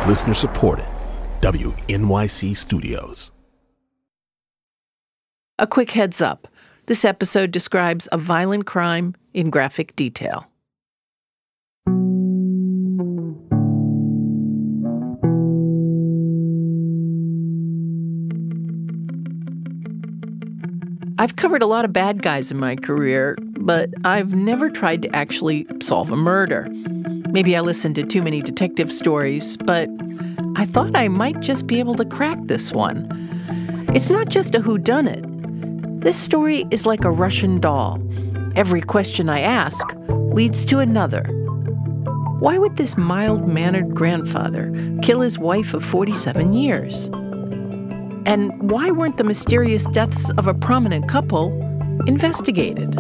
Listener supported. WNYC Studios. A quick heads up. This episode describes a violent crime in graphic detail. I've covered a lot of bad guys in my career, but I've never tried to actually solve a murder. Maybe I listened to too many detective stories, but I thought I might just be able to crack this one. It's not just a whodunit. This story is like a Russian doll. Every question I ask leads to another. Why would this mild-mannered grandfather kill his wife of 47 years? And why weren't the mysterious deaths of a prominent couple investigated?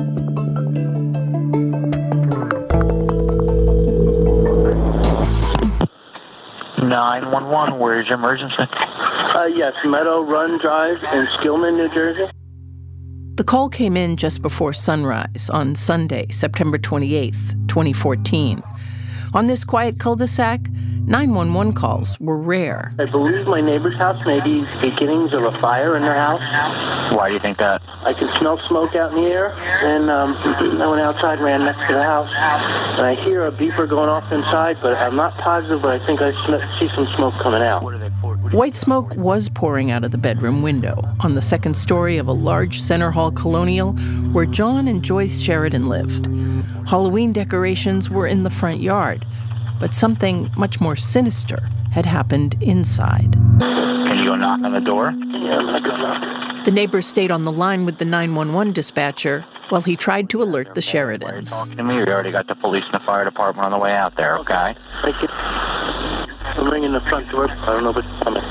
911, where's your emergency? Yes, Meadow Run Drive in Skillman, New Jersey. The call came in just before sunrise on Sunday, September 28th, 2014. On this quiet cul-de-sac, 911 calls were rare. I believe my neighbor's house may be beginnings of a fire in their house. Why do you think that? I can smell smoke out in the air, and I went outside, ran next to the house, and I hear a beeper going off inside, but I'm not positive, but I think I see some smoke coming out. White smoke was pouring out of the bedroom window on the second story of a large Center Hall colonial where John and Joyce Sheridan lived. Halloween decorations were in the front yard, but something much more sinister had happened inside. Can you go knock on the door? Yeah, I'm not going to knock. The neighbor stayed on the line with the 911 dispatcher while he tried to alert the Sheridans. Talking to me, we already got the police and the fire department on the way out there, okay? Thank you. I'm ringing the front door. I don't know if it's coming.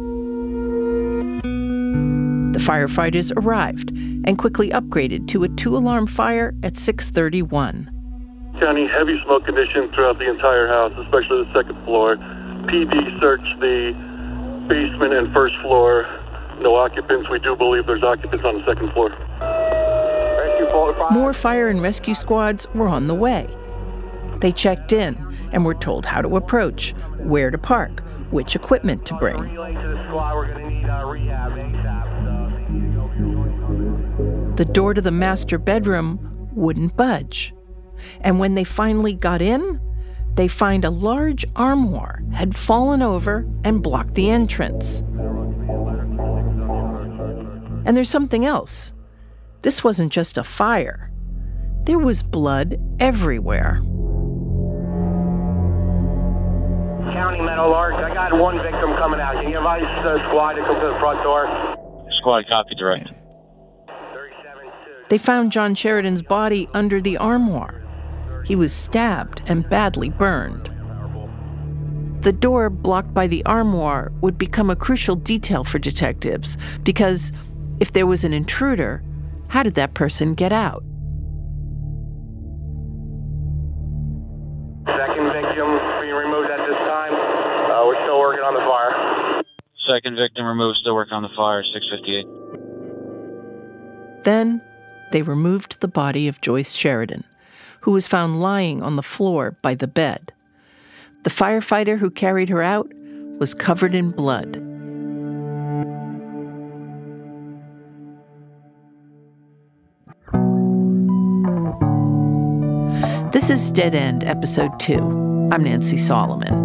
The firefighters arrived and quickly upgraded to a 2-alarm fire at 6:31. County heavy smoke conditions throughout the entire house, especially the second floor. PD searched the basement and first floor. No occupants. We do believe there's occupants on the second floor. More fire and rescue squads were on the way. They checked in and were told how to approach, where to park, which equipment to bring. The door to the master bedroom wouldn't budge. And when they finally got in, they find a large armoire had fallen over and blocked the entrance. And there's something else. This wasn't just a fire. There was blood everywhere. County Meadow Lark, I got one victim coming out. Can you advise the squad to come to the front door? Squad, copy, direct. They found John Sheridan's body under the armoire. He was stabbed and badly burned. The door blocked by the armoire would become a crucial detail for detectives because if there was an intruder, how did that person get out? Second victim being removed at this time. We're still working on the fire. Second victim removed, still working on the fire, 6:58. Then they removed the body of Joyce Sheridan, who was found lying on the floor by the bed. The firefighter who carried her out was covered in blood. This is Dead End, Episode 2. I'm Nancy Solomon.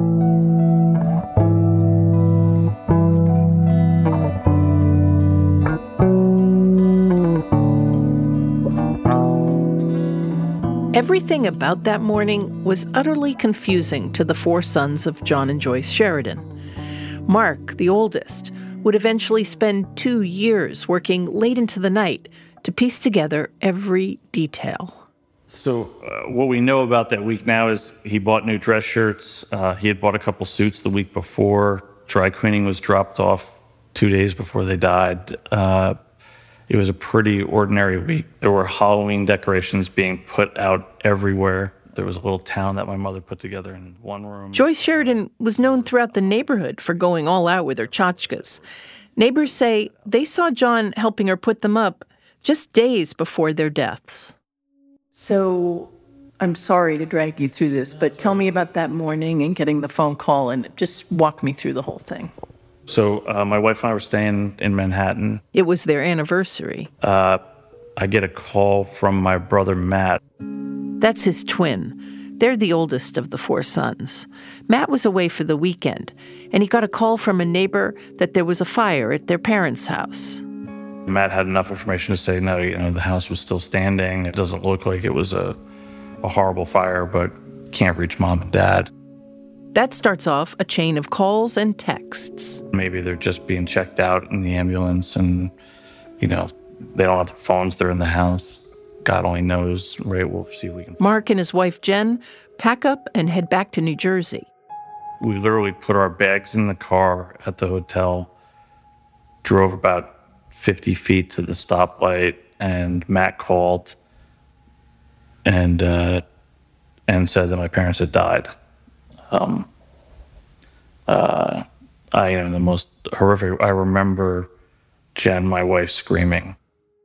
Everything about that morning was utterly confusing to the 4 sons of John and Joyce Sheridan. Mark, the oldest, would eventually spend 2 years working late into the night to piece together every detail. So what we know about that week now is he bought new dress shirts. He had bought a couple suits the week before. Dry cleaning was dropped off 2 days before they died. It was a pretty ordinary week. There were Halloween decorations being put out everywhere. There was a little town that my mother put together in one room. Joyce Sheridan was known throughout the neighborhood for going all out with her tchotchkes. Neighbors say they saw John helping her put them up just days before their deaths. So I'm sorry to drag you through this, but tell me about that morning and getting the phone call and just walk me through the whole thing. So my wife and I were staying in Manhattan. It was their anniversary. I get a call from my brother, Matt. That's his twin. They're the oldest of the 4 sons. Matt was away for the weekend, and he got a call from a neighbor that there was a fire at their parents' house. Matt had enough information to say, no, the house was still standing. It doesn't look like it was a horrible fire, but can't reach mom and dad. That starts off a chain of calls and texts. Maybe they're just being checked out in the ambulance and, they don't have their phones. They're in the house. God only knows, right? We'll see if we can. Mark and his wife, Jen, pack up and head back to New Jersey. We literally put our bags in the car at the hotel, drove about 50 feet to the stoplight, and Matt called and said that my parents had died. The most horrific, I remember Jen, my wife, screaming.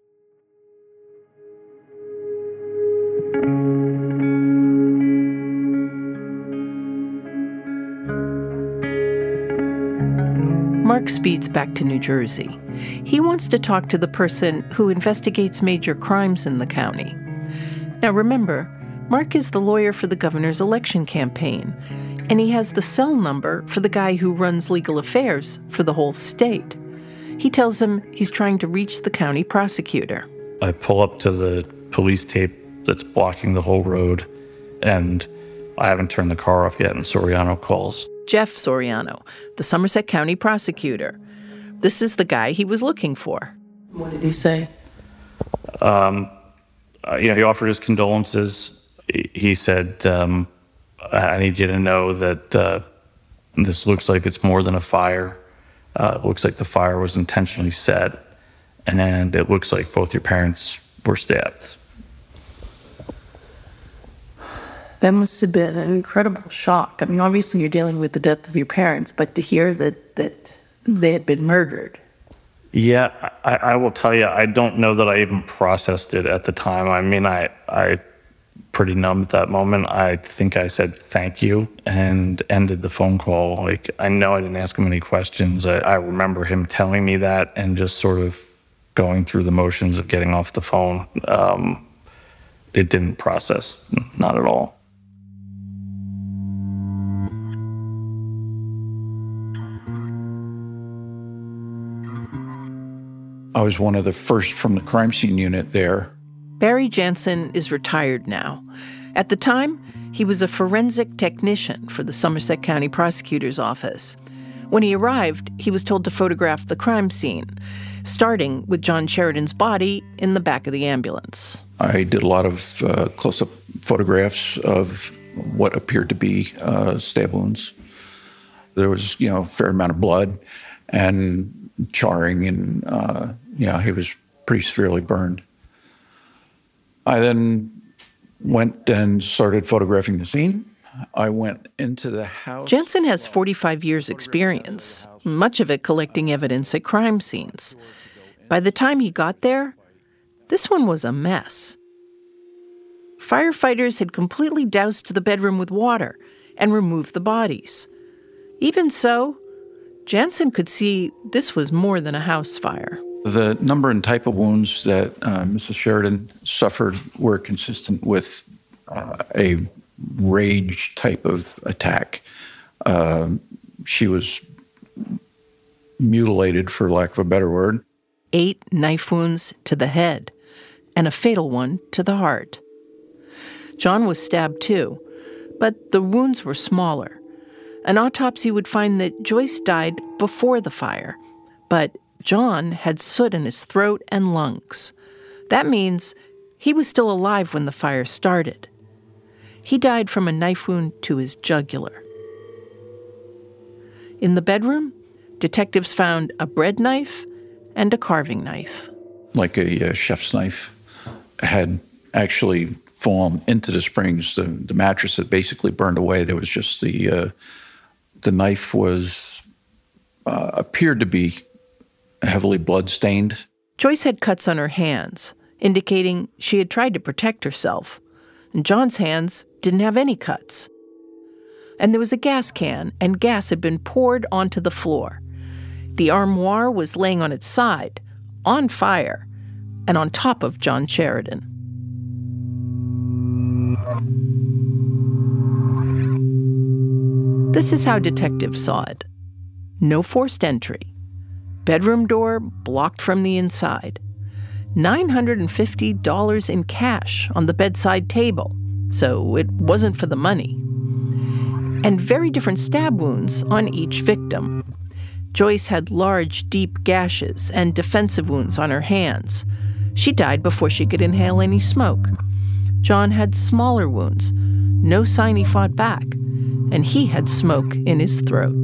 Mark speeds back to New Jersey. He wants to talk to the person who investigates major crimes in the county. Now remember, Mark is the lawyer for the governor's election campaign, and he has the cell number for the guy who runs legal affairs for the whole state. He tells him he's trying to reach the county prosecutor. I pull up to the police tape that's blocking the whole road, and I haven't turned the car off yet, and Soriano calls. Jeff Soriano, the Somerset County prosecutor. This is the guy he was looking for. What did he say? He offered his condolences. He said, I need you to know that this looks like it's more than a fire. It looks like the fire was intentionally set, and it looks like both your parents were stabbed. That must have been an incredible shock. I mean, obviously you're dealing with the death of your parents, but to hear that they had been murdered. Yeah, I will tell you, I don't know that I even processed it at the time. I mean, I pretty numb at that moment. I think I said thank you and ended the phone call. Like, I know I didn't ask him any questions. I remember him telling me that and just sort of going through the motions of getting off the phone. It didn't process, not at all. I was one of the first from the crime scene unit there. Barry Jansen is retired now. At the time, he was a forensic technician for the Somerset County Prosecutor's Office. When he arrived, he was told to photograph the crime scene, starting with John Sheridan's body in the back of the ambulance. I did a lot of close-up photographs of what appeared to be stab wounds. There was, a fair amount of blood and charring, and he was pretty severely burned. I then went and started photographing the scene. I went into the house. Jansen has 45 years' experience, much of it collecting evidence at crime scenes. By the time he got there, this one was a mess. Firefighters had completely doused the bedroom with water and removed the bodies. Even so, Jansen could see this was more than a house fire. The number and type of wounds that Mrs. Sheridan suffered were consistent with a rage type of attack. She was mutilated, for lack of a better word. 8 knife wounds to the head and a fatal one to the heart. John was stabbed too, but the wounds were smaller. An autopsy would find that Joyce died before the fire, but John had soot in his throat and lungs. That means he was still alive when the fire started. He died from a knife wound to his jugular. In the bedroom, detectives found a bread knife and a carving knife. Like a chef's knife had actually fallen into the springs. The mattress had basically burned away. There was just the knife was appeared to be heavily blood-stained. Joyce had cuts on her hands, indicating she had tried to protect herself. and John's hands didn't have any cuts. And there was a gas can, and gas had been poured onto the floor. The armoire was laying on its side, on fire, and on top of John Sheridan. This is how detectives saw it. No forced entry. Bedroom door blocked from the inside. $950 in cash on the bedside table, so it wasn't for the money. And very different stab wounds on each victim. Joyce had large, deep gashes and defensive wounds on her hands. She died before she could inhale any smoke. John had smaller wounds, no sign he fought back, and he had smoke in his throat.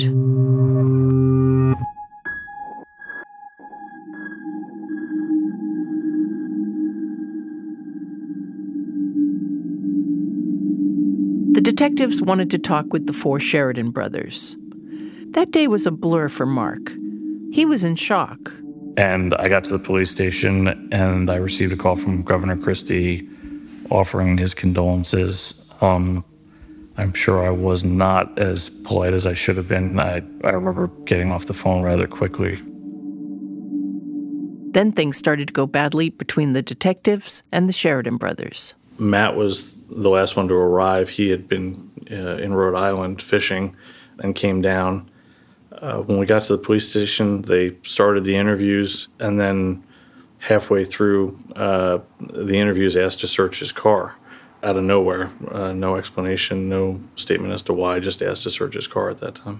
The detectives wanted to talk with the 4 Sheridan brothers. That day was a blur for Mark. He was in shock. And I got to the police station, and I received a call from Governor Christie offering his condolences. I'm sure I was not as polite as I should have been. I remember getting off the phone rather quickly. Then things started to go badly between the detectives and the Sheridan brothers. Matt was the last one to arrive. He had been in Rhode Island fishing and came down. When we got to the police station, they started the interviews, and then halfway through the interviews asked to search his car out of nowhere. No explanation, no statement as to why, just asked to search his car at that time.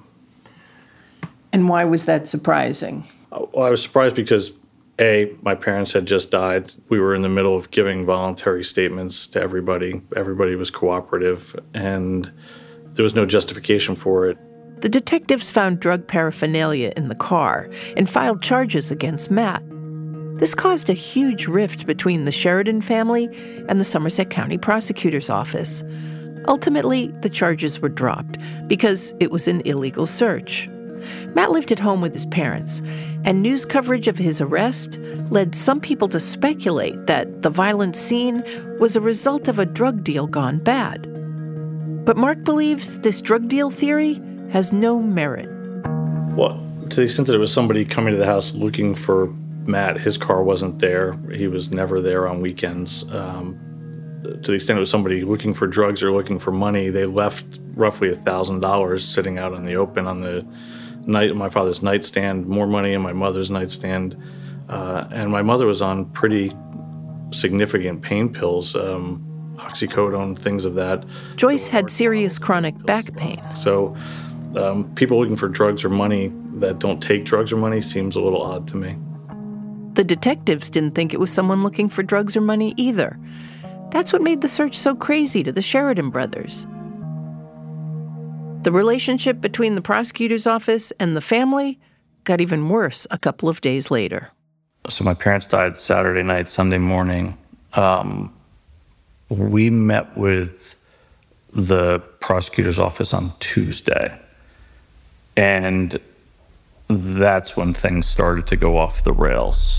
And why was that surprising? Well, I was surprised because, A, my parents had just died. We were in the middle of giving voluntary statements to everybody. Everybody was cooperative, and there was no justification for it. The detectives found drug paraphernalia in the car and filed charges against Matt. This caused a huge rift between the Sheridan family and the Somerset County Prosecutor's Office. Ultimately, the charges were dropped because it was an illegal search. Matt lived at home with his parents, and news coverage of his arrest led some people to speculate that the violent scene was a result of a drug deal gone bad. But Mark believes this drug deal theory has no merit. Well, to the extent that it was somebody coming to the house looking for Matt, his car wasn't there. He was never there on weekends. To the extent it was somebody looking for drugs or looking for money, they left roughly $1,000 sitting out in the open on the night of my father's nightstand, more money in my mother's nightstand. And my mother was on pretty significant pain pills, oxycodone, things of that. Joyce had serious chronic back pain. So people looking for drugs or money that don't take drugs or money seems a little odd to me. The detectives didn't think it was someone looking for drugs or money either. That's what made the search so crazy to the Sheridan brothers. The relationship between the prosecutor's office and the family got even worse a couple of days later. So my parents died Saturday night, Sunday morning. We met with the prosecutor's office on Tuesday. And that's when things started to go off the rails.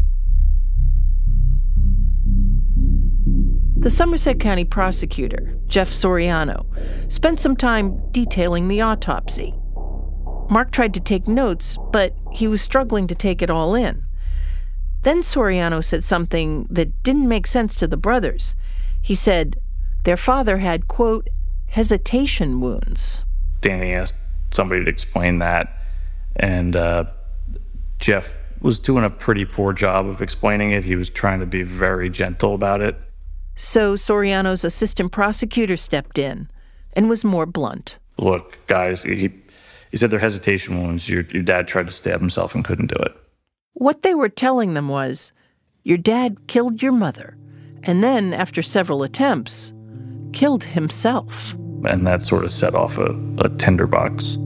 The Somerset County prosecutor, Jeff Soriano, spent some time detailing the autopsy. Mark tried to take notes, but he was struggling to take it all in. Then Soriano said something that didn't make sense to the brothers. He said their father had, quote, hesitation wounds. Danny asked somebody to explain that, and Jeff was doing a pretty poor job of explaining it. He was trying to be very gentle about it. So Soriano's assistant prosecutor stepped in and was more blunt. Look, guys, he said they're hesitation wounds. Your dad tried to stab himself and couldn't do it. What they were telling them was, your dad killed your mother, and then, after several attempts, killed himself. And that sort of set off a tinderbox.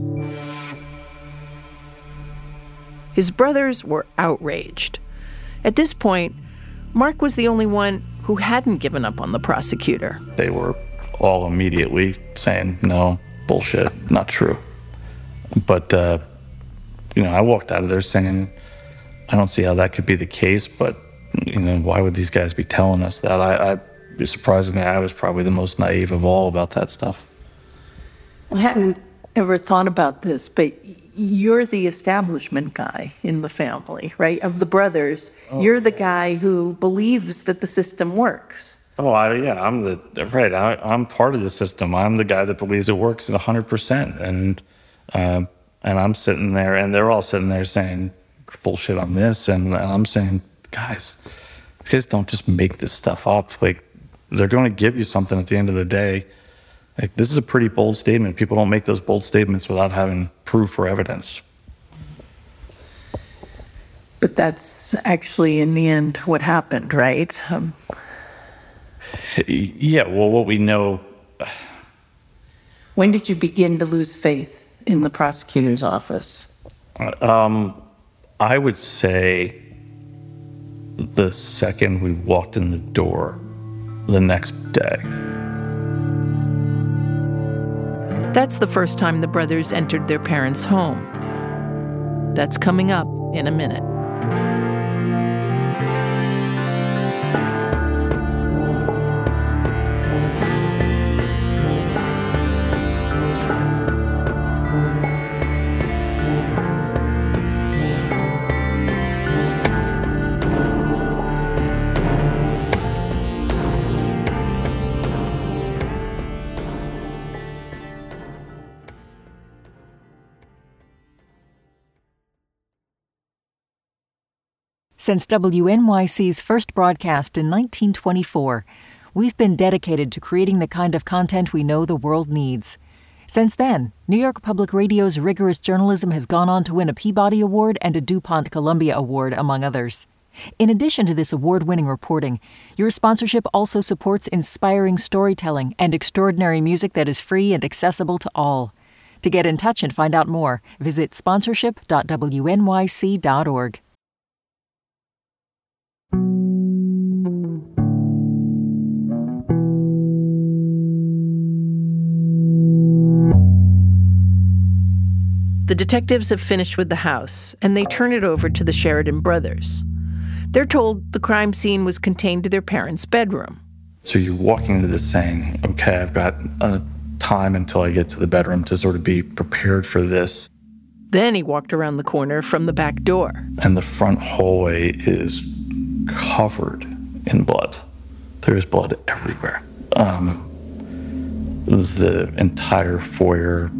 His brothers were outraged. At this point, Mark was the only one who hadn't given up on the prosecutor. They were all immediately saying, no, bullshit, not true. But, I walked out of there saying, I don't see how that could be the case, but, why would these guys be telling us that? surprisingly, I was probably the most naive of all about that stuff. I hadn't ever thought about this, but you're the establishment guy in the family, right? Of the brothers, you're the guy who believes that the system works. I'm part of the system. I'm the guy that believes it works at 100%. And I'm sitting there, and they're all sitting there saying bullshit on this, and I'm saying, guys don't just make this stuff up. Like, they're going to give you something at the end of the day. Like, this is a pretty bold statement. People don't make those bold statements without having proof or evidence. But that's actually, in the end, what happened, right? Yeah, well, what we know... When did you begin to lose faith in the prosecutor's office? I would say the second we walked in the door the next day. That's the first time the brothers entered their parents' home. That's coming up in a minute. Since WNYC's first broadcast in 1924, we've been dedicated to creating the kind of content we know the world needs. Since then, New York Public Radio's rigorous journalism has gone on to win a Peabody Award and a DuPont Columbia Award, among others. In addition to this award-winning reporting, your sponsorship also supports inspiring storytelling and extraordinary music that is free and accessible to all. To get in touch and find out more, visit sponsorship.wnyc.org. The detectives have finished with the house, and they turn it over to the Sheridan brothers. They're told the crime scene was contained to their parents' bedroom. So you're walking into this saying, okay, I've got time until I get to the bedroom to sort of be prepared for this. Then he walked around the corner from the back door. And the front hallway is covered in blood. There's blood everywhere. The entire foyer,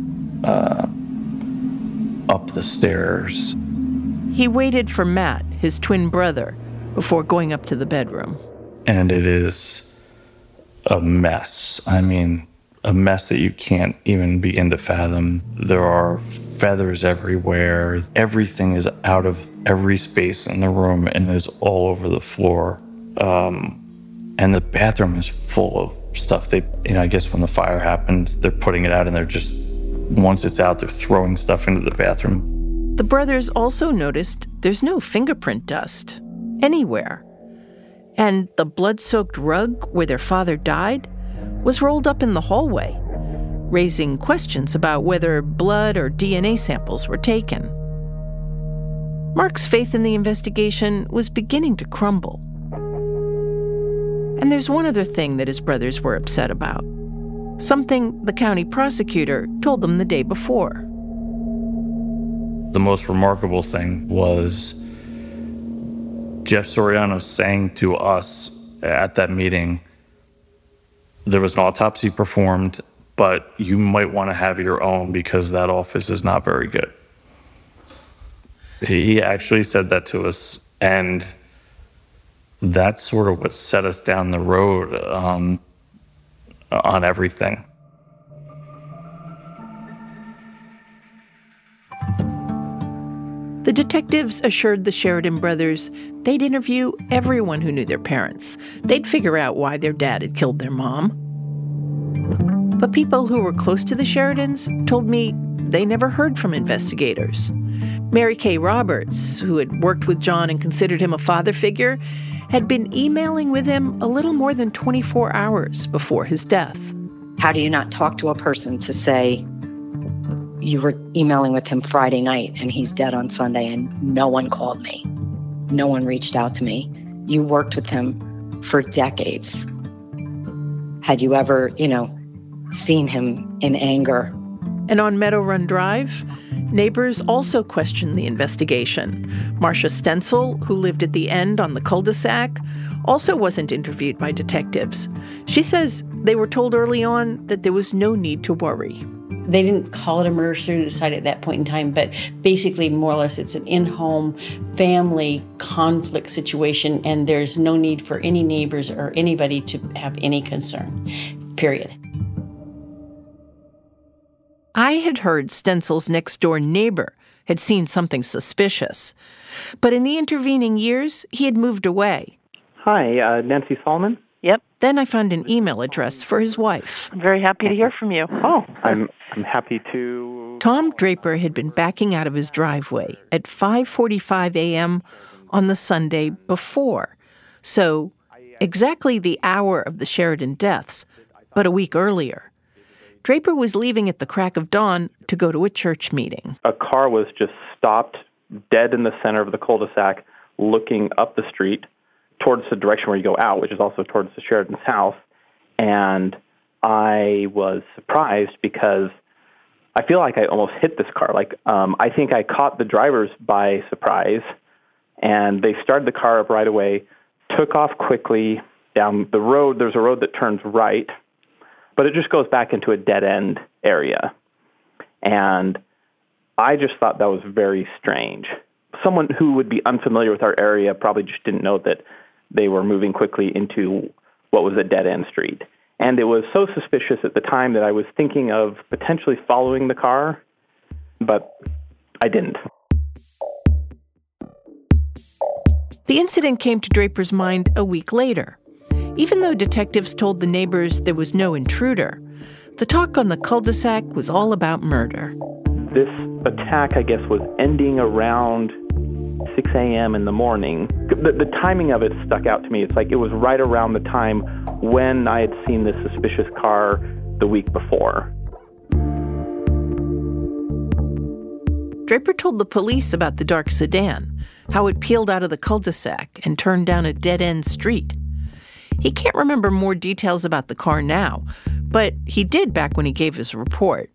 up the stairs. He waited for Matt, his twin brother, before going up to the bedroom. And it is a mess. I mean, a mess that you can't even begin to fathom. There are feathers everywhere. Everything is out of every space in the room and is all over the floor. And the bathroom is full of stuff. I guess when the fire happened, they're putting it out and they're just, once it's out, they're throwing stuff into the bathroom. The brothers also noticed there's no fingerprint dust anywhere. And the blood-soaked rug where their father died was rolled up in the hallway, raising questions about whether blood or DNA samples were taken. Mark's faith in the investigation was beginning to crumble. And there's one other thing that his brothers were upset about. Something the county prosecutor told them the day before. The most remarkable thing was Jeff Soriano saying to us at that meeting, there was an autopsy performed, but you might want to have your own because that office is not very good. He actually said that to us, and that's sort of what set us down the road on everything. The detectives assured the Sheridan brothers they'd interview everyone who knew their parents. They'd figure out why their dad had killed their mom. But people who were close to the Sheridans told me they never heard from investigators. Mary Kay Roberts, who had worked with John and considered him a father figure, had been emailing with him a little more than 24 hours before his death. How do you not talk to a person to say you were emailing with him Friday night and he's dead on Sunday and no one called me? No one reached out to me. You worked with him for decades. Had you ever, seen him in anger? And on Meadow Run Drive, neighbors also questioned the investigation. Marcia Stenzel, who lived at the end on the cul-de-sac, also wasn't interviewed by detectives. She says they were told early on that there was no need to worry. They didn't call it a murder-suicide at that point in time, but basically, more or less, it's an in-home family conflict situation, and there's no need for any neighbors or anybody to have any concern, period. I had heard Stenzel's next-door neighbor had seen something suspicious. But in the intervening years, he had moved away. Hi, Nancy Solomon? Yep. Then I found an email address for his wife. I'm very happy to hear from you. Oh, I'm happy to... Tom Draper had been backing out of his driveway at 5:45 a.m. on the Sunday before. So, exactly the hour of the Sheridan deaths, but a week earlier. Draper was leaving at the crack of dawn to go to a church meeting. A car was just stopped dead in the center of the cul-de-sac, looking up the street towards the direction where you go out, which is also towards the Sheridan's house. And I was surprised because I feel like I almost hit this car. I think I caught the drivers by surprise, and they started the car up right away, took off quickly down the road. There's a road that turns right, but it just goes back into a dead-end area. And I just thought that was very strange. Someone who would be unfamiliar with our area probably just didn't know that they were moving quickly into what was a dead-end street. And it was so suspicious at the time that I was thinking of potentially following the car, but I didn't. The incident came to Draper's mind a week later. Even though detectives told the neighbors there was no intruder, the talk on the cul-de-sac was all about murder. This attack, I guess, was ending around 6 a.m. in the morning. The timing of it stuck out to me. It's like it was right around the time when I had seen this suspicious car the week before. Draper told the police about the dark sedan, how it peeled out of the cul-de-sac and turned down a dead-end street. He can't remember more details about the car now, but he did back when he gave his report.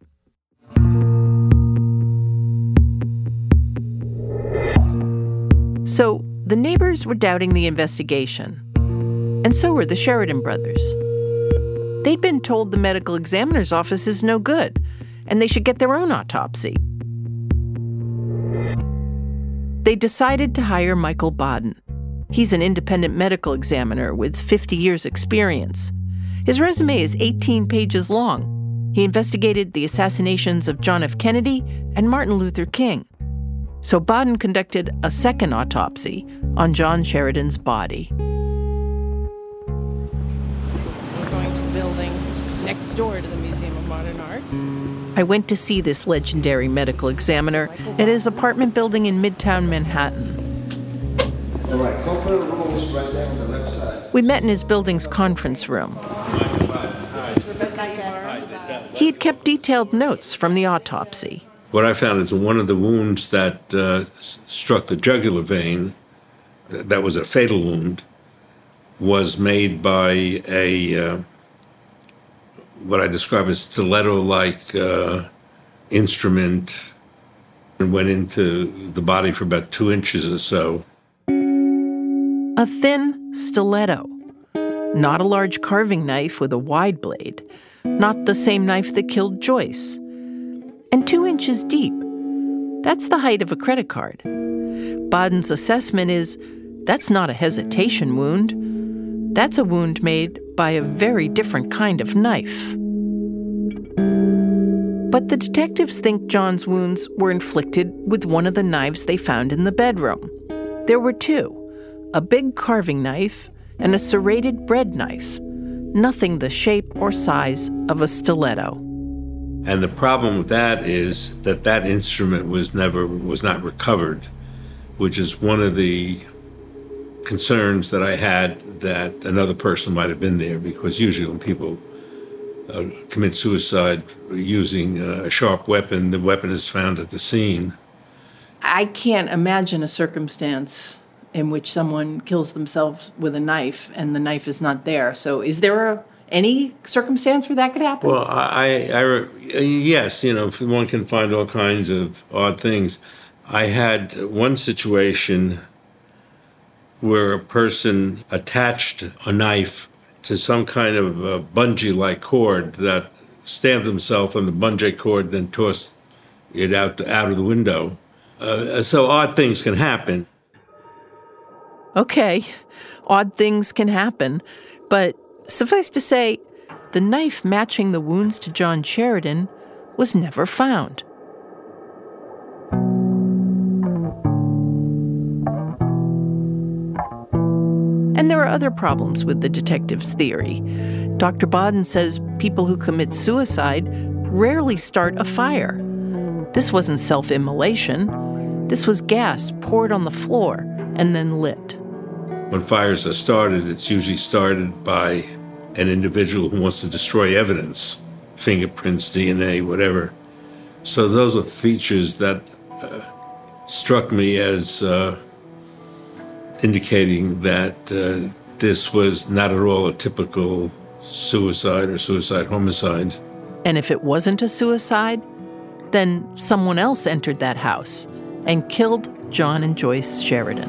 So the neighbors were doubting the investigation, and so were the Sheridan brothers. They'd been told the medical examiner's office is no good, and they should get their own autopsy. They decided to hire Michael Baden. He's an independent medical examiner with 50 years' experience. His resume is 18 pages long. He investigated the assassinations of John F. Kennedy and Martin Luther King. So Baden conducted a second autopsy on John Sheridan's body. We're going to the building next door to the Museum of Modern Art. I went to see this legendary medical examiner at his apartment building in Midtown Manhattan. All right, go for the rooms right there on the left side. We met in his building's conference room. He had kept detailed notes from the autopsy. What I found is one of the wounds that struck the jugular vein, that was a fatal wound, was made by a what I describe as stiletto-like instrument, and went into the body for about 2 inches or so. A thin stiletto. Not a large carving knife with a wide blade. Not the same knife that killed Joyce. And 2 inches deep. That's the height of a credit card. Baden's assessment is that's not a hesitation wound. That's a wound made by a very different kind of knife. But the detectives think John's wounds were inflicted with one of the knives they found in the bedroom. There were two, a big carving knife and a serrated bread knife, nothing the shape or size of a stiletto. And the problem with that is that that instrument was not recovered, which is one of the concerns that I had that another person might have been there, because usually when people commit suicide using a sharp weapon, the weapon is found at the scene. I can't imagine a circumstance in which someone kills themselves with a knife and the knife is not there. So is there any circumstance where that could happen? Well, yes, one can find all kinds of odd things. I had one situation where a person attached a knife to some kind of a bungee-like cord that stabbed himself on the bungee cord, then tossed it out of the window. So odd things can happen. Okay, odd things can happen, but suffice to say, the knife matching the wounds to John Sheridan was never found. And there are other problems with the detective's theory. Dr. Bodden says people who commit suicide rarely start a fire. This wasn't self-immolation. This was gas poured on the floor and then lit. When fires are started, it's usually started by an individual who wants to destroy evidence, fingerprints, DNA, whatever. So those are features that struck me as indicating that this was not at all a typical suicide or suicide-homicide. And if it wasn't a suicide, then someone else entered that house and killed John and Joyce Sheridan.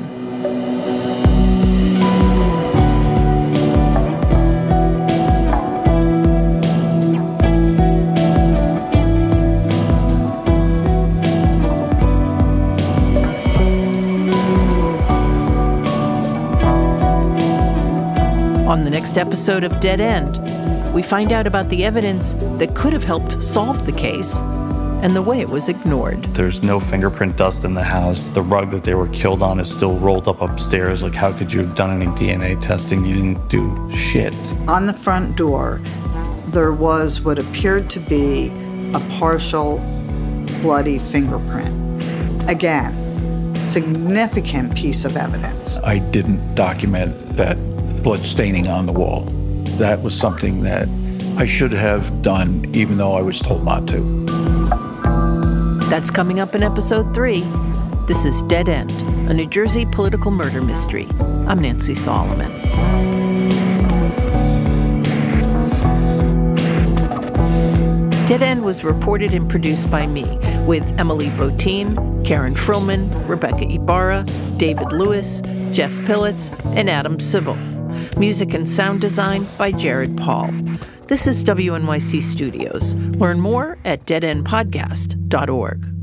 On the next episode of Dead End, we find out about the evidence that could have helped solve the case and the way it was ignored. There's no fingerprint dust in the house. The rug that they were killed on is still rolled up upstairs. Like, how could you have done any DNA testing? You didn't do shit. On the front door, there was what appeared to be a partial bloody fingerprint. Again, significant piece of evidence. I didn't document that blood staining on the wall. That was something that I should have done, even though I was told not to. That's coming up in episode 3. This is Dead End, a New Jersey political murder mystery. I'm Nancy Solomon. Dead End was reported and produced by me, with Emily Bottin, Karen Frillman, Rebecca Ibarra, David Lewis, Jeff Pillitz, and Adam Sybil. Music and sound design by Jared Paul. This is WNYC Studios. Learn more at deadendpodcast.org.